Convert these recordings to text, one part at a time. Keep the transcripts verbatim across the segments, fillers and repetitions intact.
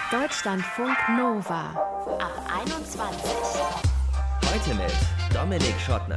Deutschlandfunk Nova ab einundzwanzig. Heute mit Dominik Schottner.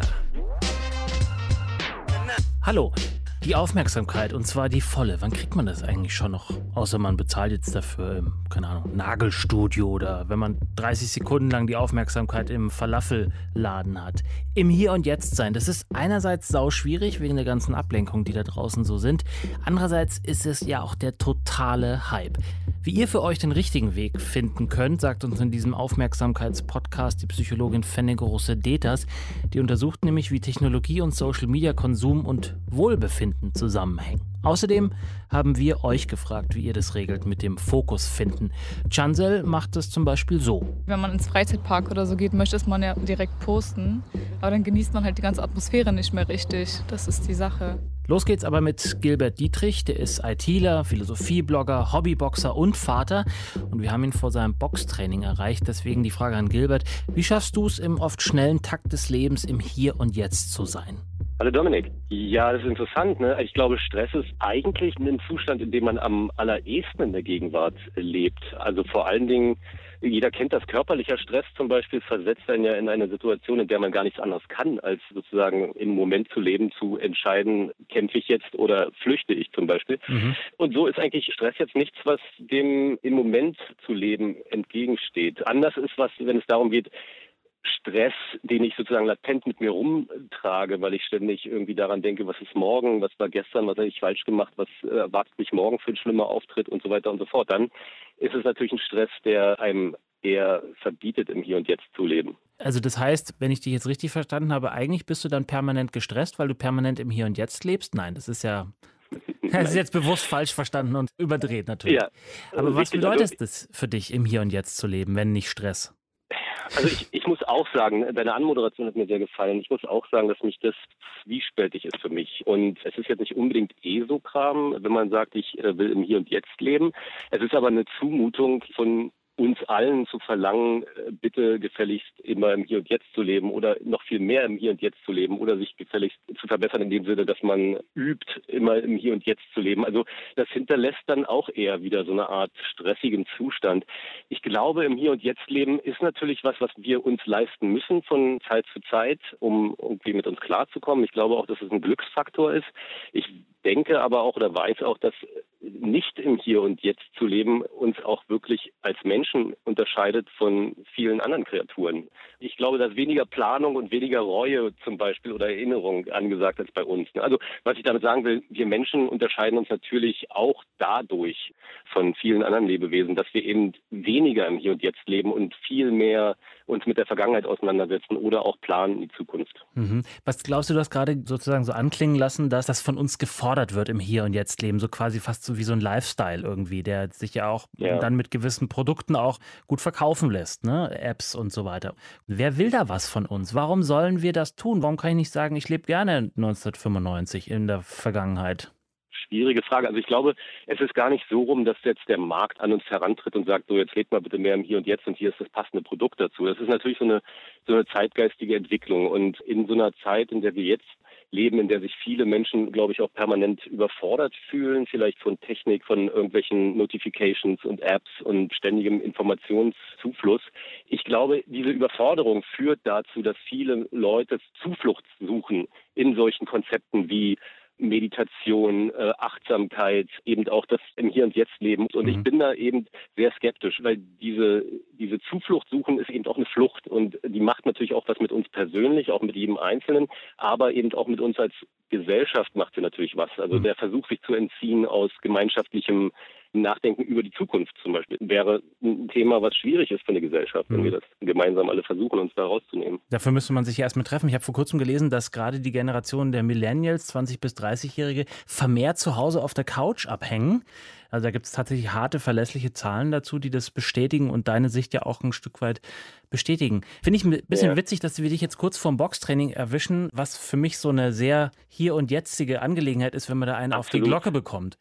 Hallo, die Aufmerksamkeit, und zwar die volle. Wann kriegt man das eigentlich schon noch? Außer man bezahlt jetzt dafür im, keine Ahnung, Nagelstudio oder wenn man dreißig Sekunden lang die Aufmerksamkeit im Falafelladen hat. Im Hier und Jetzt sein, das ist einerseits sau schwierig wegen der ganzen Ablenkung, die da draußen so sind. Andererseits ist es ja auch der totale Hype. Wie ihr für euch den richtigen Weg finden könnt, sagt uns in diesem Aufmerksamkeitspodcast die Psychologin Fenneke Rosse-Deters. Die untersucht nämlich, wie Technologie und Social-Media-Konsum und Wohlbefinden zusammenhängen. Außerdem haben wir euch gefragt, wie ihr das regelt mit dem Fokus finden. Chansel macht das zum Beispiel so. Wenn man ins Freizeitpark oder so geht, möchte man ja direkt posten. Aber dann genießt man halt die ganze Atmosphäre nicht mehr richtig. Das ist die Sache. Los geht's aber mit Gilbert Dietrich, der ist ITler, Philosophieblogger, Hobbyboxer und Vater. Und wir haben ihn vor seinem Boxtraining erreicht. Deswegen die Frage an Gilbert: Wie schaffst du es, im oft schnellen Takt des Lebens im Hier und Jetzt zu sein? Hallo Dominik. Ja, das ist interessant, ne? Ich glaube, Stress ist eigentlich ein Zustand, in dem man am allerersten in der Gegenwart lebt. Also vor allen Dingen, jeder kennt das, körperlicher Stress zum Beispiel versetzt einen ja in eine Situation, in der man gar nichts anderes kann, als sozusagen im Moment zu leben, zu entscheiden, kämpfe ich jetzt oder flüchte ich zum Beispiel. Mhm. Und so ist eigentlich Stress jetzt nichts, was dem im Moment zu leben entgegensteht. Anders ist was, wenn es darum geht, Stress, den ich sozusagen latent mit mir rumtrage, weil ich ständig irgendwie daran denke, was ist morgen, was war gestern, was habe ich falsch gemacht, was äh, erwartet mich morgen für ein schlimmer Auftritt und so weiter und so fort. Dann ist es natürlich ein Stress, der einem eher verbietet, im Hier und Jetzt zu leben. Also das heißt, wenn ich dich jetzt richtig verstanden habe, eigentlich bist du dann permanent gestresst, weil du permanent im Hier und Jetzt lebst? Nein, das ist ja... Das ist jetzt bewusst falsch verstanden und überdreht natürlich. Ja, aber was bedeutet es für dich, im Hier und Jetzt zu leben, wenn nicht Stress? Also ich, ich muss auch sagen, deine Anmoderation hat mir sehr gefallen. Ich muss auch sagen, dass mich das zwiespältig ist für mich. Und es ist jetzt nicht unbedingt ESO-Kram, wenn man sagt, ich will im Hier und Jetzt leben. Es ist aber eine Zumutung von uns allen zu verlangen, bitte gefälligst immer im Hier und Jetzt zu leben oder noch viel mehr im Hier und Jetzt zu leben oder sich gefälligst zu verbessern in dem Sinne, dass man übt, immer im Hier und Jetzt zu leben. Also das hinterlässt dann auch eher wieder so eine Art stressigen Zustand. Ich glaube, im Hier und Jetzt leben ist natürlich was, was wir uns leisten müssen von Zeit zu Zeit, um irgendwie mit uns klarzukommen. Ich glaube auch, dass es ein Glücksfaktor ist. Ich denke aber auch oder weiß auch, dass nicht im Hier und Jetzt zu leben uns auch wirklich als Menschen unterscheidet von vielen anderen Kreaturen. Ich glaube, dass weniger Planung und weniger Reue zum Beispiel oder Erinnerung angesagt als bei uns. Also was ich damit sagen will, wir Menschen unterscheiden uns natürlich auch dadurch von vielen anderen Lebewesen, dass wir eben weniger im Hier und Jetzt leben und viel mehr uns mit der Vergangenheit auseinandersetzen oder auch planen in die Zukunft. Mhm. Was glaubst du, du hast gerade sozusagen so anklingen lassen, dass das von uns gefordert wird im Hier und Jetzt leben, so quasi fast so wie so ein Lifestyle irgendwie, der sich ja auch ja. dann mit gewissen Produkten auch gut verkaufen lässt, ne? Apps und so weiter. Wer will da was von uns? Warum sollen wir das tun? Warum kann ich nicht sagen, ich lebe gerne neunzehnhundertfünfundneunzig in der Vergangenheit? Schwierige Frage. Also ich glaube, es ist gar nicht so rum, dass jetzt der Markt an uns herantritt und sagt, so jetzt lebt mal bitte mehr im Hier und Jetzt und hier ist das passende Produkt dazu. Das ist natürlich so eine, so eine zeitgeistige Entwicklung und in so einer Zeit, in der wir jetzt leben, in der sich viele Menschen, glaube ich, auch permanent überfordert fühlen, vielleicht von Technik, von irgendwelchen Notifications und Apps und ständigem Informationszufluss. Ich glaube, diese Überforderung führt dazu, dass viele Leute Zuflucht suchen in solchen Konzepten wie Meditation, äh, Achtsamkeit, eben auch das im Hier und Jetzt leben. Und mhm. ich bin da eben sehr skeptisch, weil diese, diese Zuflucht suchen ist eben auch eine Flucht und die macht natürlich auch was mit uns persönlich, auch mit jedem Einzelnen, aber eben auch mit uns als Gesellschaft macht sie natürlich was. Also mhm. der Versuch, sich zu entziehen aus gemeinschaftlichem Nachdenken über die Zukunft zum Beispiel, wäre ein Thema, was schwierig ist für eine Gesellschaft, wenn wir das gemeinsam alle versuchen, uns da rauszunehmen. Dafür müsste man sich ja erstmal treffen. Ich habe vor kurzem gelesen, dass gerade die Generation der Millennials, zwanzig- bis dreißig-Jährige, vermehrt zu Hause auf der Couch abhängen. Also da gibt es tatsächlich harte, verlässliche Zahlen dazu, die das bestätigen und deine Sicht ja auch ein Stück weit bestätigen. Finde ich ein bisschen ja. witzig, dass wir dich jetzt kurz vorm Boxtraining erwischen, was für mich so eine sehr hier- und jetzige Angelegenheit ist, wenn man da einen Absolut. auf die Glocke bekommt.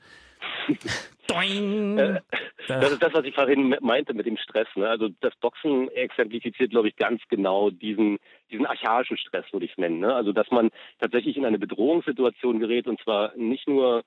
Äh, das ist das, was ich vorhin meinte mit dem Stress. Ne? Also das Boxen exemplifiziert, glaube ich, ganz genau diesen, diesen archaischen Stress, würde ich es nennen. Ne? Also dass man tatsächlich in eine Bedrohungssituation gerät und zwar nicht nur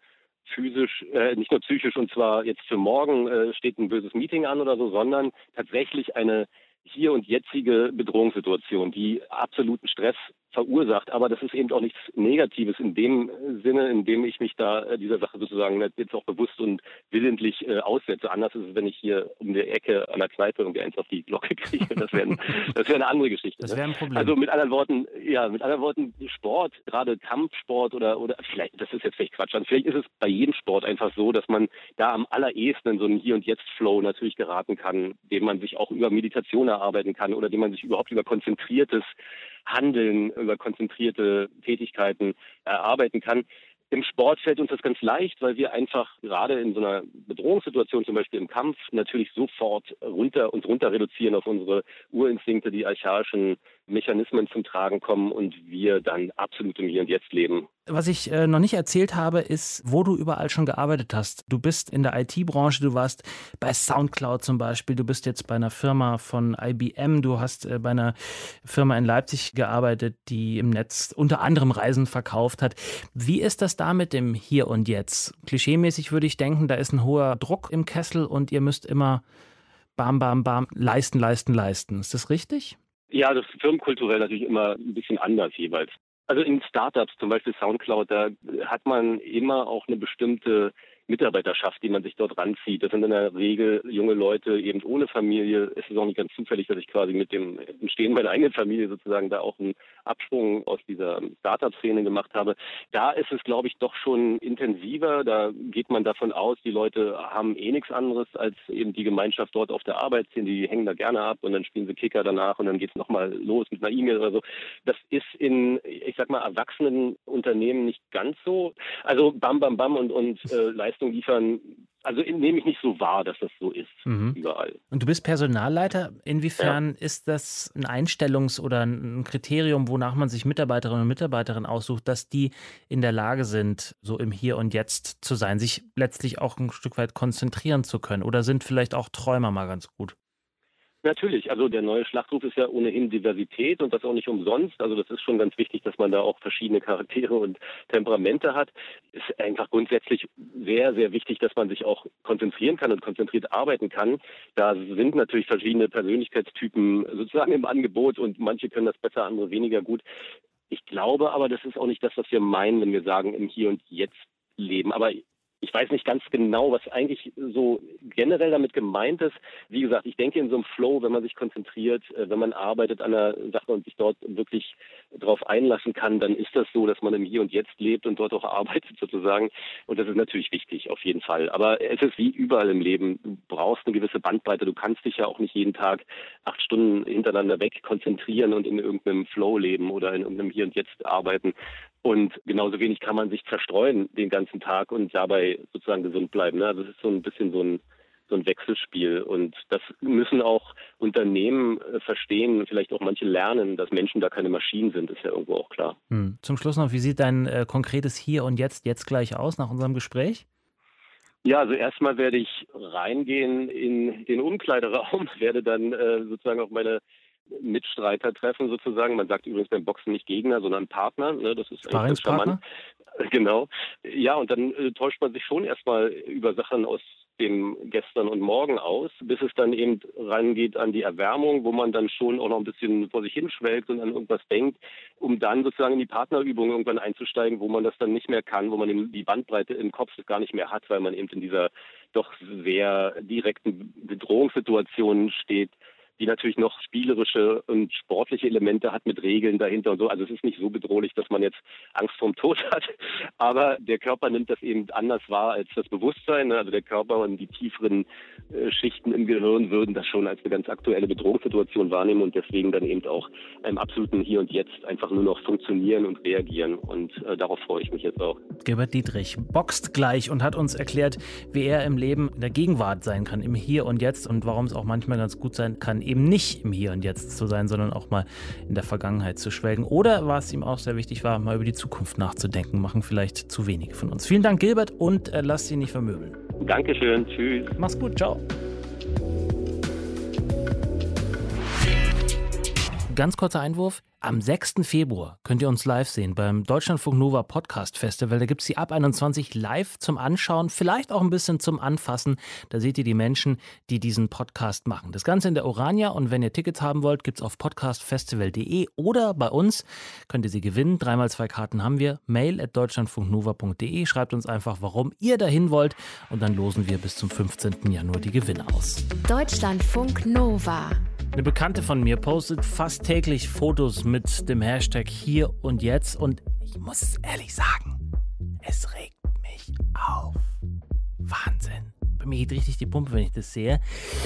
physisch, äh, nicht nur psychisch, und zwar jetzt für morgen äh, steht ein böses Meeting an oder so, sondern tatsächlich eine hier und jetzige Bedrohungssituation, die absoluten Stress verursacht. Aber das ist eben auch nichts Negatives in dem Sinne, in dem ich mich da dieser Sache sozusagen jetzt auch bewusst und willentlich äh, aussetze. Anders ist es, wenn ich hier um die Ecke an der Kneipe irgendwie eins auf die Glocke kriege. Das wäre das wäre eine andere Geschichte. Das wäre ein Problem. Also mit anderen Worten, ja, mit anderen Worten, Sport, gerade Kampfsport oder oder vielleicht, das ist jetzt vielleicht Quatsch, also vielleicht ist es bei jedem Sport einfach so, dass man da am allerersten in so einen Hier- und Jetzt-Flow natürlich geraten kann, den man sich auch über Meditation erarbeiten kann oder den man sich überhaupt über konzentriertes Handeln, über konzentrierte Tätigkeiten erarbeiten kann. Im Sport fällt uns das ganz leicht, weil wir einfach gerade in so einer Bedrohungssituation, zum Beispiel im Kampf, natürlich sofort runter und runter reduzieren auf unsere Urinstinkte, die archaischen Mechanismen zum Tragen kommen und wir dann absolut im Hier und Jetzt leben. Was ich äh, noch nicht erzählt habe, ist, wo du überall schon gearbeitet hast. Du bist in der I T-Branche, du warst bei Soundcloud zum Beispiel, du bist jetzt bei einer Firma von I B M, du hast äh, bei einer Firma in Leipzig gearbeitet, die im Netz unter anderem Reisen verkauft hat. Wie ist das da mit dem Hier und Jetzt? Klischeemäßig würde ich denken, da ist ein hoher Druck im Kessel und ihr müsst immer bam, bam, bam, leisten, leisten, leisten. Ist das richtig? Ja, das ist firmenkulturell natürlich immer ein bisschen anders jeweils. Also in Startups, zum Beispiel Soundcloud, da hat man immer auch eine bestimmte Mitarbeiterschaft, die man sich dort ranzieht. Das sind in der Regel junge Leute eben ohne Familie. Es ist auch nicht ganz zufällig, dass ich quasi mit dem Entstehen meiner eigenen Familie sozusagen da auch einen Absprung aus dieser Startup-Szene gemacht habe. Da ist es, glaube ich, doch schon intensiver. Da geht man davon aus, die Leute haben eh nichts anderes als eben die Gemeinschaft dort auf der Arbeit. Die hängen da gerne ab und dann spielen sie Kicker danach und dann geht es nochmal los mit einer E-Mail oder so. Das ist in, ich sag mal, erwachsenen Unternehmen nicht ganz so. Also bam, bam, bam und, und äh, Leistung liefern, also nehme ich nicht so wahr, dass das so ist, mhm. überall. Und du bist Personalleiter. Inwiefern ja. ist das ein Einstellungs- oder ein Kriterium, wonach man sich Mitarbeiterinnen und Mitarbeiter aussucht, dass die in der Lage sind, so im Hier und Jetzt zu sein, sich letztlich auch ein Stück weit konzentrieren zu können? Oder sind vielleicht auch Träumer mal ganz gut? Natürlich, also der neue Schlachtruf ist ja ohnehin Diversität und das auch nicht umsonst. Also das ist schon ganz wichtig, dass man da auch verschiedene Charaktere und Temperamente hat. Es ist einfach grundsätzlich sehr, sehr wichtig, dass man sich auch konzentrieren kann und konzentriert arbeiten kann. Da sind natürlich verschiedene Persönlichkeitstypen sozusagen im Angebot und manche können das besser, andere weniger gut. Ich glaube aber, das ist auch nicht das, was wir meinen, wenn wir sagen, im Hier und Jetzt leben. Aber ich weiß nicht ganz genau, was eigentlich so generell damit gemeint ist. Wie gesagt, ich denke in so einem Flow, wenn man sich konzentriert, wenn man arbeitet an einer Sache und sich dort wirklich darauf einlassen kann, dann ist das so, dass man im Hier und Jetzt lebt und dort auch arbeitet sozusagen. Und das ist natürlich wichtig, auf jeden Fall. Aber es ist wie überall im Leben. Du brauchst eine gewisse Bandbreite. Du kannst dich ja auch nicht jeden Tag acht Stunden hintereinander weg konzentrieren und in irgendeinem Flow leben oder in irgendeinem Hier und Jetzt arbeiten. Und genauso wenig kann man sich zerstreuen den ganzen Tag und dabei sozusagen gesund bleiben. Also es ist so ein bisschen so ein, so ein Wechselspiel. Und das müssen auch Unternehmen verstehen, vielleicht auch manche lernen, dass Menschen da keine Maschinen sind, ist ja irgendwo auch klar. Hm. Zum Schluss noch, wie sieht dein äh, konkretes Hier und Jetzt jetzt gleich aus nach unserem Gespräch? Ja, also erstmal werde ich reingehen in den Umkleideraum, werde dann äh, sozusagen auch meine Mitstreiter treffen sozusagen. Man sagt übrigens beim Boxen nicht Gegner, sondern Partner. Ne? Das ist eigentlich charmant. Genau. Ja, und dann äh, täuscht man sich schon erstmal über Sachen aus dem Gestern und Morgen aus, bis es dann eben rangeht an die Erwärmung, wo man dann schon auch noch ein bisschen vor sich hinschwelgt und an irgendwas denkt, um dann sozusagen in die Partnerübung irgendwann einzusteigen, wo man das dann nicht mehr kann, wo man die Bandbreite im Kopf gar nicht mehr hat, weil man eben in dieser doch sehr direkten Bedrohungssituation steht, die natürlich noch spielerische und sportliche Elemente hat mit Regeln dahinter und so. Also es ist nicht so bedrohlich, dass man jetzt Angst vorm Tod hat, aber der Körper nimmt das eben anders wahr als das Bewusstsein. Also der Körper und die tieferen äh, Schichten im Gehirn würden das schon als eine ganz aktuelle Bedrohungssituation wahrnehmen und deswegen dann eben auch im absoluten Hier und Jetzt einfach nur noch funktionieren und reagieren und äh, darauf freue ich mich jetzt auch. Gilbert Dietrich boxt gleich und hat uns erklärt, wie er im Leben in der Gegenwart sein kann, im Hier und Jetzt und warum es auch manchmal ganz gut sein kann, eben nicht im Hier und Jetzt zu sein, sondern auch mal in der Vergangenheit zu schwelgen. Oder was ihm auch sehr wichtig war, mal über die Zukunft nachzudenken, machen vielleicht zu wenige von uns. Vielen Dank, Gilbert, und äh, lass dich nicht vermöbeln. Dankeschön, tschüss. Mach's gut, ciao. Ganz kurzer Einwurf. Am sechsten Februar könnt ihr uns live sehen beim Deutschlandfunk Nova Podcast Festival. Da gibt es die Ab einundzwanzig live zum Anschauen, vielleicht auch ein bisschen zum Anfassen. Da seht ihr die Menschen, die diesen Podcast machen. Das Ganze in der Orania, und wenn ihr Tickets haben wollt, gibt es auf podcastfestival punkt de oder bei uns könnt ihr sie gewinnen. Dreimal zwei Karten haben wir. Mail at deutschlandfunknova punkt de. Schreibt uns einfach, warum ihr dahin wollt, und dann losen wir bis zum fünfzehnten Januar die Gewinner aus. Deutschlandfunk Nova. Eine Bekannte von mir postet fast täglich Fotos mit dem Hashtag Hier und Jetzt, und ich muss es ehrlich sagen, es regt mich auf. Wahnsinn. Bei mir geht richtig die Pumpe, wenn ich das sehe.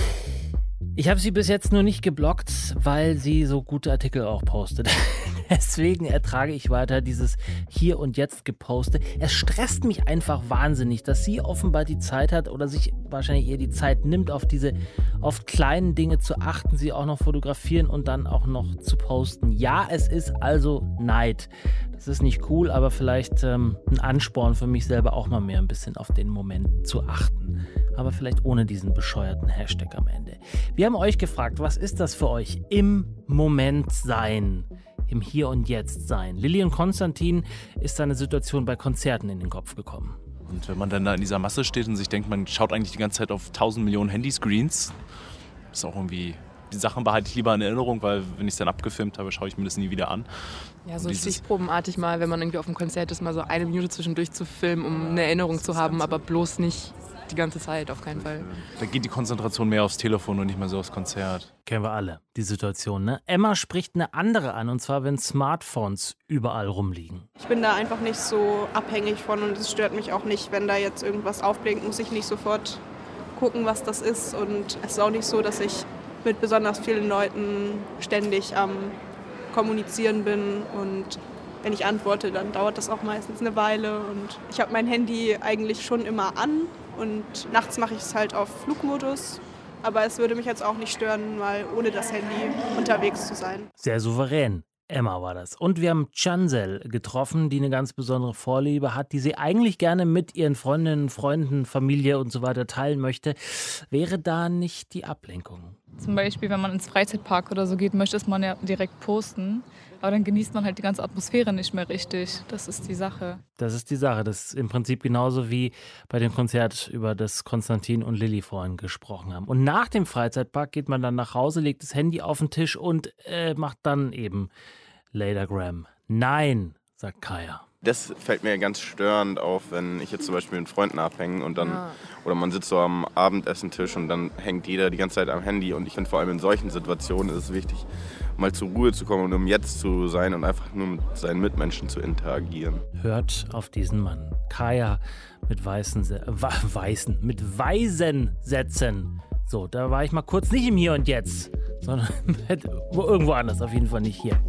Ich habe sie bis jetzt nur nicht geblockt, weil sie so gute Artikel auch postet. Deswegen ertrage ich weiter dieses Hier und Jetzt gepostet. Es stresst mich einfach wahnsinnig, dass sie offenbar die Zeit hat oder sich wahrscheinlich eher die Zeit nimmt, auf diese oft kleinen Dinge zu achten, sie auch noch fotografieren und dann auch noch zu posten. Ja, es ist also Neid. Das ist nicht cool, aber vielleicht ähm, ein Ansporn für mich selber, auch mal mehr ein bisschen auf den Moment zu achten. Aber vielleicht ohne diesen bescheuerten Hashtag am Ende. Wir haben euch gefragt, was ist das für euch? Im Moment sein. Im Hier und Jetzt sein. Lilly und Konstantin ist eine Situation bei Konzerten in den Kopf gekommen. Und wenn man dann da in dieser Masse steht und sich denkt, man schaut eigentlich die ganze Zeit auf tausend Millionen Handyscreens, ist auch irgendwie, die Sachen behalte ich lieber in Erinnerung, weil wenn ich es dann abgefilmt habe, schaue ich mir das nie wieder an. Ja, so stichprobenartig mal, wenn man irgendwie auf einem Konzert ist, mal so eine Minute zwischendurch zu filmen, um eine Erinnerung zu haben, aber bloß nicht die ganze Zeit, auf keinen Fall. Da geht die Konzentration mehr aufs Telefon und nicht mehr so aufs Konzert. Kennen wir alle, die Situation, ne? Emma spricht eine andere an, und zwar, wenn Smartphones überall rumliegen. Ich bin da einfach nicht so abhängig von, und es stört mich auch nicht, wenn da jetzt irgendwas aufblinkt, muss ich nicht sofort gucken, was das ist. Und es ist auch nicht so, dass ich mit besonders vielen Leuten ständig am Kommunizieren bin, und wenn ich antworte, dann dauert das auch meistens eine Weile, und ich habe mein Handy eigentlich schon immer an, und nachts mache ich es halt auf Flugmodus. Aber es würde mich jetzt auch nicht stören, mal ohne das Handy unterwegs zu sein. Sehr souverän. Emma war das. Und wir haben Chansel getroffen, die eine ganz besondere Vorliebe hat, die sie eigentlich gerne mit ihren Freundinnen, Freunden, Familie und so weiter teilen möchte. Wäre da nicht die Ablenkung? Zum Beispiel, wenn man ins Freizeitpark oder so geht, möchte man ja direkt posten. Aber dann genießt man halt die ganze Atmosphäre nicht mehr richtig. Das ist die Sache. Das ist die Sache. Das ist im Prinzip genauso wie bei dem Konzert, über das Konstantin und Lilly vorhin gesprochen haben. Und nach dem Freizeitpark geht man dann nach Hause, legt das Handy auf den Tisch und äh, macht dann eben Latergram. Nein, sagt Kaya. Das fällt mir ganz störend auf, wenn ich jetzt zum Beispiel mit Freunden abhänge und dann, ja. oder man sitzt so am Abendessentisch und dann hängt jeder die ganze Zeit am Handy, und ich finde, vor allem in solchen Situationen ist es wichtig, mal zur Ruhe zu kommen und um jetzt zu sein und einfach nur mit seinen Mitmenschen zu interagieren. Hört auf diesen Mann. Kaya mit weißen, äh, weißen, mit weisen Sätzen. So, da war ich mal kurz nicht im Hier und Jetzt, sondern irgendwo anders, auf jeden Fall nicht hier.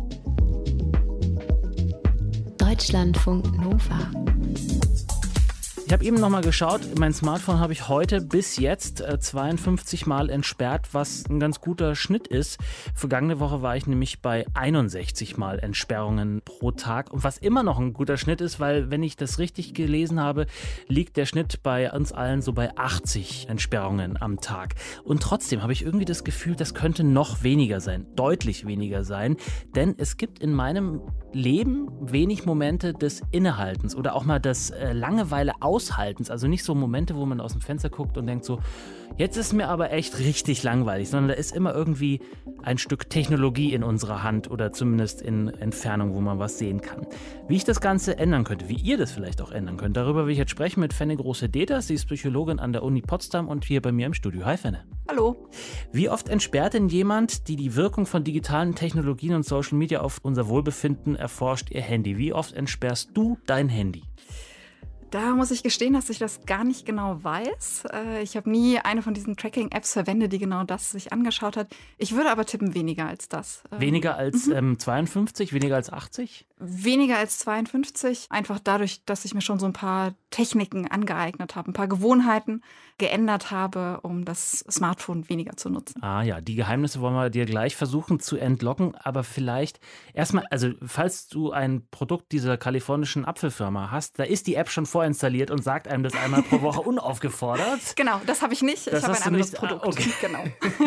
Deutschlandfunk Nova. Ich habe eben noch mal geschaut, mein Smartphone habe ich heute bis jetzt äh, zweiundfünfzig Mal entsperrt, was ein ganz guter Schnitt ist. Vergangene Woche war ich nämlich bei einundsechzig Mal Entsperrungen pro Tag, und was immer noch ein guter Schnitt ist, weil, wenn ich das richtig gelesen habe, liegt der Schnitt bei uns allen so bei achtzig Entsperrungen am Tag. Und trotzdem habe ich irgendwie das Gefühl, das könnte noch weniger sein, deutlich weniger sein, denn es gibt in meinem Leben wenig Momente des Innehaltens oder auch mal des äh, Langeweile Aushaltens. Also nicht so Momente, wo man aus dem Fenster guckt und denkt so, jetzt ist mir aber echt richtig langweilig, sondern da ist immer irgendwie ein Stück Technologie in unserer Hand oder zumindest in Entfernung, wo man was sehen kann. Wie ich das Ganze ändern könnte, wie ihr das vielleicht auch ändern könnt, darüber will ich jetzt sprechen mit Fenne Große-Deters. Sie ist Psychologin an der Uni Potsdam und hier bei mir im Studio. Hi Fenne. Hallo. Wie oft entsperrt denn jemand, die die Wirkung von digitalen Technologien und Social Media auf unser Wohlbefinden erforscht, ihr Handy? Wie oft entsperrst du dein Handy? Da muss ich gestehen, dass ich das gar nicht genau weiß. Ich habe nie eine von diesen Tracking-Apps verwendet, die genau das sich angeschaut hat. Ich würde aber tippen, weniger als das. Weniger als mhm. ähm, zweiundfünfzig, weniger als achtzig? Weniger als zweiundfünfzig, einfach dadurch, dass ich mir schon so ein paar Techniken angeeignet habe, ein paar Gewohnheiten geändert habe, um das Smartphone weniger zu nutzen. Ah ja, die Geheimnisse wollen wir dir gleich versuchen zu entlocken, aber vielleicht erstmal, also falls du ein Produkt dieser kalifornischen Apfelfirma hast, da ist die App schon vorinstalliert und sagt einem das einmal pro Woche unaufgefordert. Genau, das habe ich nicht. Das ich habe ein anderes nicht? Produkt. Ah, okay. Genau.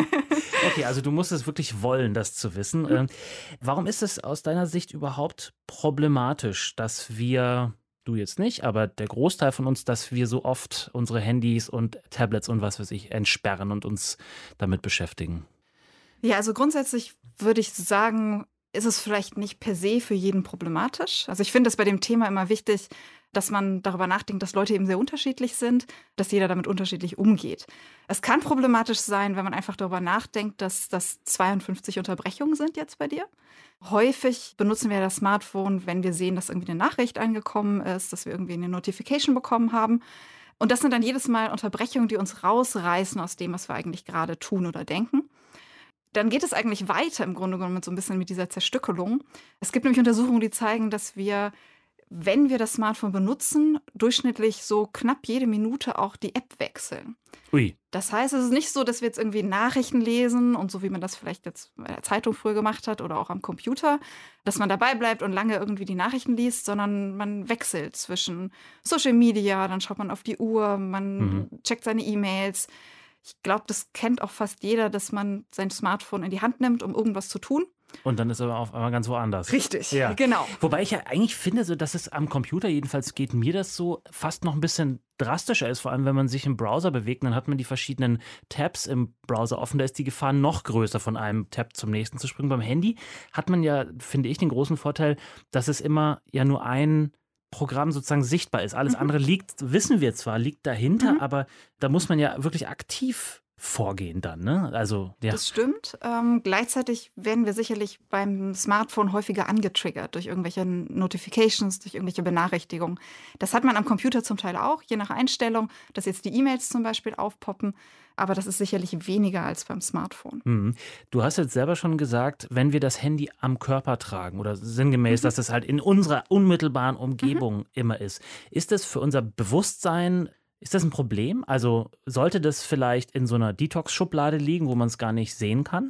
Okay, also du musst es wirklich wollen, das zu wissen. Mhm. Warum ist es aus deiner Sicht überhaupt problematisch, dass wir, du jetzt nicht, aber der Großteil von uns, dass wir so oft unsere Handys und Tablets und was weiß ich entsperren und uns damit beschäftigen? Ja, also grundsätzlich würde ich sagen, ist es vielleicht nicht per se für jeden problematisch. Also ich finde es bei dem Thema immer wichtig, dass man darüber nachdenkt, dass Leute eben sehr unterschiedlich sind, dass jeder damit unterschiedlich umgeht. Es kann problematisch sein, wenn man einfach darüber nachdenkt, dass das zweiundfünfzig Unterbrechungen sind jetzt bei dir. Häufig benutzen wir das Smartphone, wenn wir sehen, dass irgendwie eine Nachricht angekommen ist, dass wir irgendwie eine Notification bekommen haben. Und das sind dann jedes Mal Unterbrechungen, die uns rausreißen aus dem, was wir eigentlich gerade tun oder denken. Dann geht es eigentlich weiter im Grunde genommen so ein bisschen mit dieser Zerstückelung. Es gibt nämlich Untersuchungen, die zeigen, dass wir, wenn wir das Smartphone benutzen, durchschnittlich so knapp jede Minute auch die App wechseln. Ui. Das heißt, es ist nicht so, dass wir jetzt irgendwie Nachrichten lesen und so wie man das vielleicht jetzt bei der Zeitung früher gemacht hat oder auch am Computer, dass man dabei bleibt und lange irgendwie die Nachrichten liest, sondern man wechselt zwischen Social Media, dann schaut man auf die Uhr, man mhm. checkt seine E-Mails. Ich glaube, das kennt auch fast jeder, dass man sein Smartphone in die Hand nimmt, um irgendwas zu tun. Und dann ist er auf einmal ganz woanders. Richtig, ja. Genau. Wobei ich ja eigentlich finde, so, dass es am Computer, jedenfalls geht mir das so, fast noch ein bisschen drastischer ist. Vor allem, wenn man sich im Browser bewegt, dann hat man die verschiedenen Tabs im Browser offen. Da ist die Gefahr noch größer, von einem Tab zum nächsten zu springen. Beim Handy hat man ja, finde ich, den großen Vorteil, dass es immer ja nur ein Programm sozusagen sichtbar ist. Alles mhm. andere liegt, wissen wir zwar, liegt dahinter, mhm. aber da muss man ja wirklich aktiv vorgehen dann, ne? Also, ja. Das stimmt. Ähm, gleichzeitig werden wir sicherlich beim Smartphone häufiger angetriggert durch irgendwelche Notifications, durch irgendwelche Benachrichtigungen. Das hat man am Computer zum Teil auch, je nach Einstellung, dass jetzt die E-Mails zum Beispiel aufpoppen. Aber das ist sicherlich weniger als beim Smartphone. Mhm. Du hast jetzt selber schon gesagt, wenn wir das Handy am Körper tragen oder sinngemäß, mhm. dass es halt in unserer unmittelbaren Umgebung mhm. immer ist, ist das für unser Bewusstsein, ist das ein Problem? Also sollte das vielleicht in so einer Detox-Schublade liegen, wo man es gar nicht sehen kann?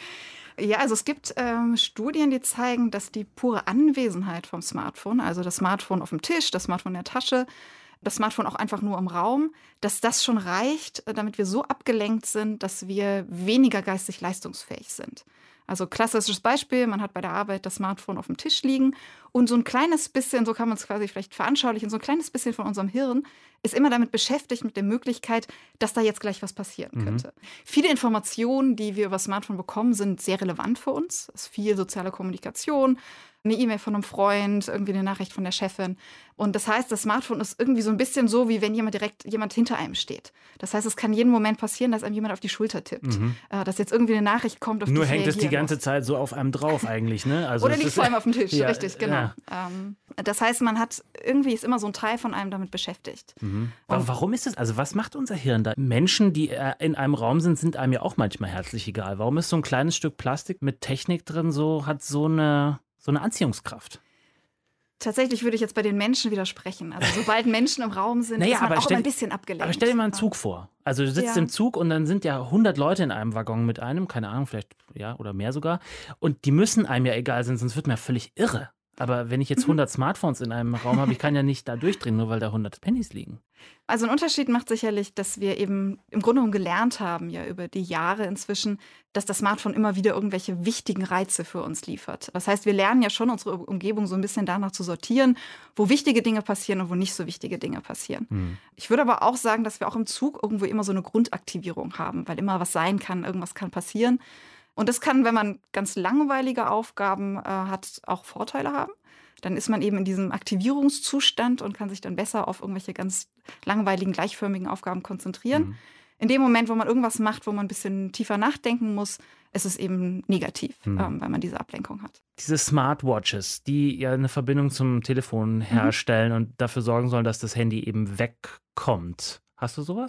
Ja, also es gibt ähm, Studien, die zeigen, dass die pure Anwesenheit vom Smartphone, also das Smartphone auf dem Tisch, das Smartphone in der Tasche, das Smartphone auch einfach nur im Raum, dass das schon reicht, damit wir so abgelenkt sind, dass wir weniger geistig leistungsfähig sind. Also klassisches Beispiel, man hat bei der Arbeit das Smartphone auf dem Tisch liegen und so ein kleines bisschen, so kann man es quasi vielleicht veranschaulichen, so ein kleines bisschen von unserem Hirn ist immer damit beschäftigt mit der Möglichkeit, dass da jetzt gleich was passieren könnte. Mhm. Viele Informationen, die wir über das Smartphone bekommen, sind sehr relevant für uns. Es ist viel soziale Kommunikation, eine E-Mail von einem Freund, irgendwie eine Nachricht von der Chefin. Und das heißt, das Smartphone ist irgendwie so ein bisschen so, wie wenn jemand direkt jemand hinter einem steht. Das heißt, es kann jeden Moment passieren, dass einem jemand auf die Schulter tippt. Mhm. Äh, dass jetzt irgendwie eine Nachricht kommt, auf die Nur ich hängt es die ganze muss. Zeit so auf einem drauf eigentlich, ne? Also Oder liegt vor allem auf dem Tisch, ja, richtig, genau. Ja. Ähm, das heißt, man hat, irgendwie ist immer so ein Teil von einem damit beschäftigt. Mhm. Warum ist das, also was macht unser Hirn da? Menschen, die in einem Raum sind, sind einem ja auch manchmal herzlich egal. Warum ist so ein kleines Stück Plastik mit Technik drin so, hat so eine, so eine Anziehungskraft? Tatsächlich würde ich jetzt bei den Menschen widersprechen. Also sobald Menschen im Raum sind, naja, ist man aber auch stell, immer ein bisschen abgelenkt. Aber stell dir mal einen Zug vor. Also du sitzt ja. im Zug und dann sind ja hundert Leute in einem Waggon mit einem, keine Ahnung, vielleicht ja oder mehr sogar. Und die müssen einem ja egal sein, sonst wird man ja völlig irre. Aber wenn ich jetzt hundert Smartphones in einem Raum habe, ich kann ja nicht da durchdrehen, nur weil da hundert Handys liegen. Also ein Unterschied macht sicherlich, dass wir eben im Grunde genommen gelernt haben, ja über die Jahre inzwischen, dass das Smartphone immer wieder irgendwelche wichtigen Reize für uns liefert. Das heißt, wir lernen ja schon unsere Umgebung so ein bisschen danach zu sortieren, wo wichtige Dinge passieren und wo nicht so wichtige Dinge passieren. Mhm. Ich würde aber auch sagen, dass wir auch im Zug irgendwo immer so eine Grundaktivierung haben, weil immer was sein kann, irgendwas kann passieren. Und das kann, wenn man ganz langweilige Aufgaben äh, hat, auch Vorteile haben. Dann ist man eben in diesem Aktivierungszustand und kann sich dann besser auf irgendwelche ganz langweiligen, gleichförmigen Aufgaben konzentrieren. Mhm. In dem Moment, wo man irgendwas macht, wo man ein bisschen tiefer nachdenken muss, ist es eben negativ, mhm. ähm, weil man diese Ablenkung hat. Diese Smartwatches, die ja eine Verbindung zum Telefon herstellen mhm. und dafür sorgen sollen, dass das Handy eben wegkommt. Hast du sowas?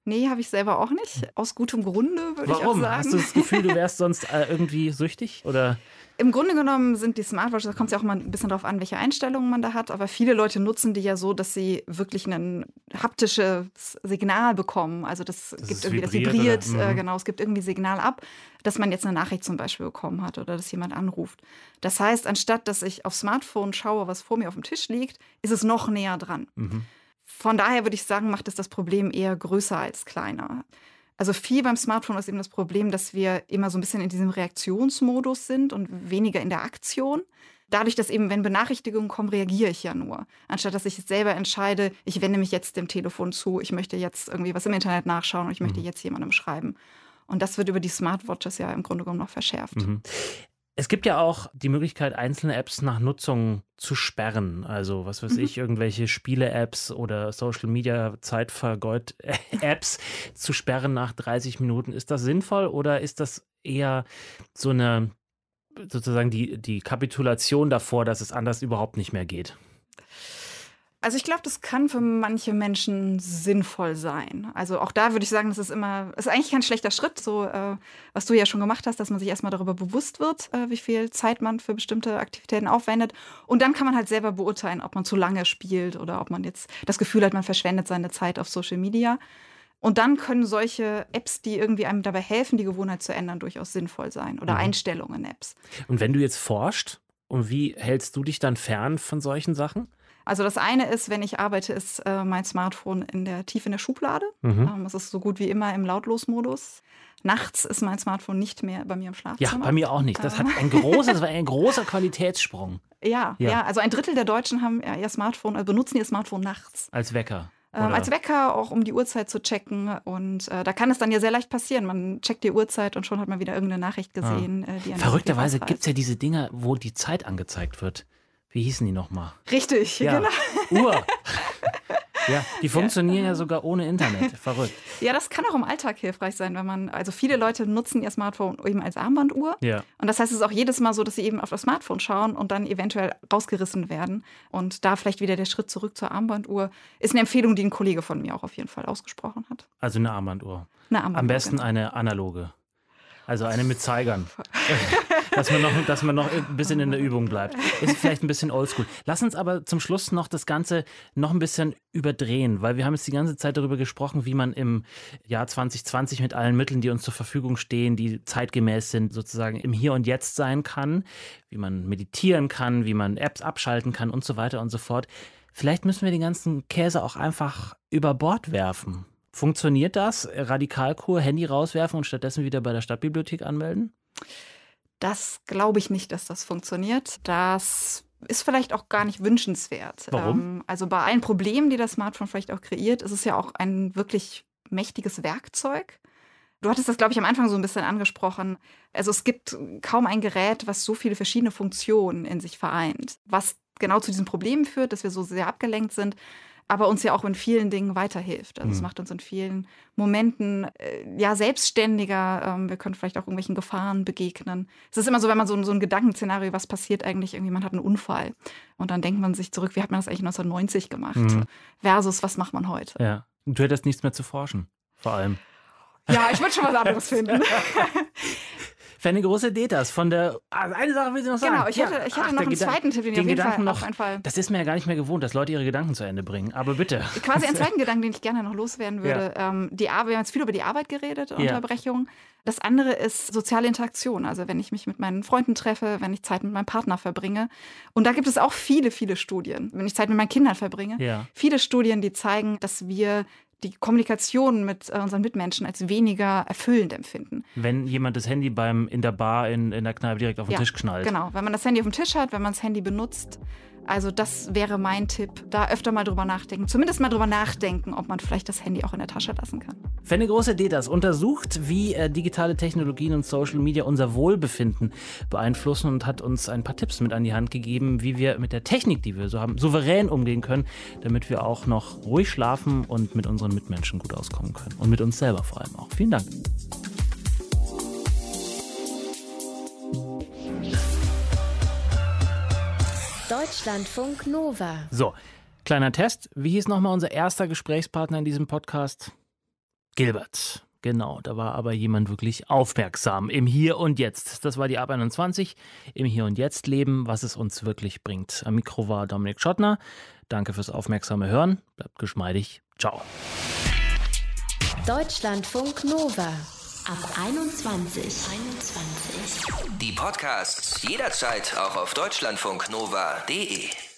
Nee, habe ich selber auch nicht. Aus gutem Grunde, würde ich auch sagen. Warum? Hast du das Gefühl, du wärst sonst äh, irgendwie süchtig? Oder? Im Grunde genommen sind die Smartwatches, da kommt es ja auch mal ein bisschen darauf an, welche Einstellungen man da hat. Aber viele Leute nutzen die ja so, dass sie wirklich ein haptisches Signal bekommen. Also das, das gibt irgendwie, das vibriert, oder? äh, genau, es gibt irgendwie Signal ab, dass man jetzt eine Nachricht zum Beispiel bekommen hat oder dass jemand anruft. Das heißt, anstatt dass ich aufs Smartphone schaue, was vor mir auf dem Tisch liegt, ist es noch näher dran. Mhm. Von daher würde ich sagen, macht es das Problem eher größer als kleiner. Also viel beim Smartphone ist eben das Problem, dass wir immer so ein bisschen in diesem Reaktionsmodus sind und weniger in der Aktion. Dadurch, dass eben, wenn Benachrichtigungen kommen, reagiere ich ja nur. Anstatt dass ich selber entscheide, ich wende mich jetzt dem Telefon zu, ich möchte jetzt irgendwie was im Internet nachschauen und ich möchte jetzt jemandem schreiben. Und das wird über die Smartwatches ja im Grunde genommen noch verschärft. Mhm. Es gibt ja auch die Möglichkeit, einzelne Apps nach Nutzung zu sperren. Also, was weiß mhm. ich, irgendwelche Spiele-Apps oder Social-Media-Zeitvergeud-Apps zu sperren nach dreißig Minuten. Ist das sinnvoll oder ist das eher so eine, sozusagen die, die Kapitulation davor, dass es anders überhaupt nicht mehr geht? Also ich glaube, das kann für manche Menschen sinnvoll sein. Also auch da würde ich sagen, das ist immer, ist eigentlich kein schlechter Schritt, so äh, was du ja schon gemacht hast, dass man sich erstmal darüber bewusst wird, äh, wie viel Zeit man für bestimmte Aktivitäten aufwendet. Und dann kann man halt selber beurteilen, ob man zu lange spielt oder ob man jetzt das Gefühl hat, man verschwendet seine Zeit auf Social Media. Und dann können solche Apps, die irgendwie einem dabei helfen, die Gewohnheit zu ändern, durchaus sinnvoll sein. Oder mhm. Einstellungen-Apps. Und wenn du jetzt forschst, und wie hältst du dich dann fern von solchen Sachen? Also das eine ist, wenn ich arbeite, ist äh, mein Smartphone in der, tief in der Schublade. Mhm. Ähm, das ist so gut wie immer im Lautlosmodus. Nachts ist mein Smartphone nicht mehr bei mir im Schlafzimmer. Ja, bei mir auch nicht. Das hat ein großes, das war ein großer Qualitätssprung. Ja, ja, ja, also ein Drittel der Deutschen haben ihr Smartphone, also benutzen ihr Smartphone nachts. Als Wecker. Ähm, als Wecker, auch um die Uhrzeit zu checken. Und äh, da kann es dann ja sehr leicht passieren. Man checkt die Uhrzeit und schon hat man wieder irgendeine Nachricht gesehen. Ah. Äh, die Verrückterweise gibt es ja diese Dinger, wo die Zeit angezeigt wird. Wie hießen die nochmal? Richtig, ja. genau. Uhr. Ja, die funktionieren ja. ja sogar ohne Internet. Verrückt. Ja, das kann auch im Alltag hilfreich sein, wenn man, also viele Leute nutzen ihr Smartphone eben als Armbanduhr. Ja. Und das heißt, es ist auch jedes Mal so, dass sie eben auf das Smartphone schauen und dann eventuell rausgerissen werden. Und da vielleicht wieder der Schritt zurück zur Armbanduhr ist eine Empfehlung, die ein Kollege von mir auch auf jeden Fall ausgesprochen hat. Also eine Armbanduhr. Eine Armbanduhr. Am besten genau. eine analoge. Also eine mit Zeigern. dass, man noch, dass man noch ein bisschen in der Übung bleibt. Ist vielleicht ein bisschen oldschool. Lass uns aber zum Schluss noch das Ganze noch ein bisschen überdrehen, weil wir haben jetzt die ganze Zeit darüber gesprochen, wie man im Jahr zwanzig zwanzig mit allen Mitteln, die uns zur Verfügung stehen, die zeitgemäß sind, sozusagen im Hier und Jetzt sein kann, wie man meditieren kann, wie man Apps abschalten kann und so weiter und so fort. Vielleicht müssen wir den ganzen Käse auch einfach über Bord werfen. Funktioniert das? Radikalkur, Handy rauswerfen und stattdessen wieder bei der Stadtbibliothek anmelden? Das glaube ich nicht, dass das funktioniert. Das ist vielleicht auch gar nicht wünschenswert. Warum? Ähm, also bei allen Problemen, die das Smartphone vielleicht auch kreiert, ist es ja auch ein wirklich mächtiges Werkzeug. Du hattest das, glaube ich, am Anfang so ein bisschen angesprochen. Also es gibt kaum ein Gerät, was so viele verschiedene Funktionen in sich vereint. Was genau zu diesen Problemen führt, dass wir so sehr abgelenkt sind, aber uns ja auch in vielen Dingen weiterhilft. Also mhm. es macht uns in vielen Momenten äh, ja selbstständiger. Ähm, wir können vielleicht auch irgendwelchen Gefahren begegnen. Es ist immer so, wenn man so, so ein Gedankenszenario, was passiert eigentlich, irgendwie man hat einen Unfall. Und dann denkt man sich zurück, wie hat man das eigentlich neunzehnhundertneunzig gemacht? Mhm. Versus, was macht man heute? Ja, und du hättest nichts mehr zu forschen, vor allem. Ja, ich würde schon was anderes finden. Fenne große Detas von der. Also eine Sache will ich noch sagen. Genau, ich hätte, ich hätte Ach, noch einen Gedan- zweiten Tipp, den, den ich auf jeden Gedanken Fall, noch, auf einen Fall. Das ist mir ja gar nicht mehr gewohnt, dass Leute ihre Gedanken zu Ende bringen. Aber bitte. Quasi einen zweiten Gedanken, den ich gerne noch loswerden würde. Ja. Ähm, die Arbeit, wir haben jetzt viel über die Arbeit geredet, ja. Unterbrechung. Das andere ist soziale Interaktion. Also wenn ich mich mit meinen Freunden treffe, wenn ich Zeit mit meinem Partner verbringe. Und da gibt es auch viele, viele Studien. Wenn ich Zeit mit meinen Kindern verbringe. Ja. Viele Studien, die zeigen, dass wir die Kommunikation mit unseren Mitmenschen als weniger erfüllend empfinden. Wenn jemand das Handy beim in der Bar, in, in der Kneipe direkt auf den ja, Tisch knallt. Genau, wenn man das Handy auf dem Tisch hat, wenn man das Handy benutzt. Also das wäre mein Tipp, da öfter mal drüber nachdenken. Zumindest mal drüber nachdenken, ob man vielleicht das Handy auch in der Tasche lassen kann. Fenne große Detas untersucht, wie äh, digitale Technologien und Social Media unser Wohlbefinden beeinflussen und hat uns ein paar Tipps mit an die Hand gegeben, wie wir mit der Technik, die wir so haben, souverän umgehen können, damit wir auch noch ruhig schlafen und mit unseren Mitmenschen gut auskommen können. Und mit uns selber vor allem auch. Vielen Dank. Deutschlandfunk Nova. So, kleiner Test. Wie hieß nochmal unser erster Gesprächspartner in diesem Podcast? Gilbert. Genau, da war aber jemand wirklich aufmerksam im Hier und Jetzt. Das war die Ab einundzwanzig, im Hier und Jetzt leben, was es uns wirklich bringt. Am Mikro war Dominik Schottner. Danke fürs aufmerksame Hören. Bleibt geschmeidig. Ciao. Deutschlandfunk Nova. Ab einundzwanzig. einundzwanzig. Die Podcasts jederzeit auch auf deutschlandfunknova punkt de.